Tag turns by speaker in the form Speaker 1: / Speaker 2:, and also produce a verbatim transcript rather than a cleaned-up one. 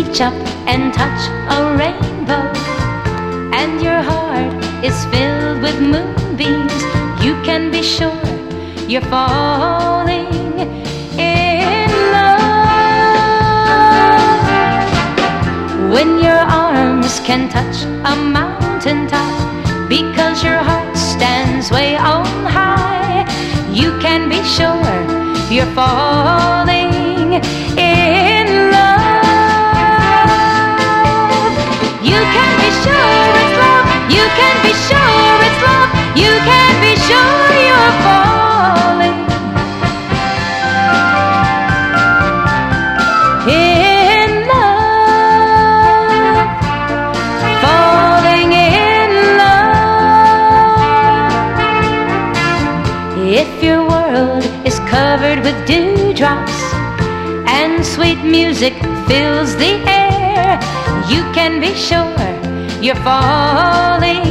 Speaker 1: reach up and touch a rainbow, and your heart is filled with moonbeams, you can be sure you're falling in love. When your arms can touch a mountaintop, because your heart stands way on high, you can be sure you're falling in love. You can be sure it's love. You can be sure it's love. You can be sure you're falling in love. Falling in love. If your world is covered with dewdrops and sweet music fills the air, you can be sure you're falling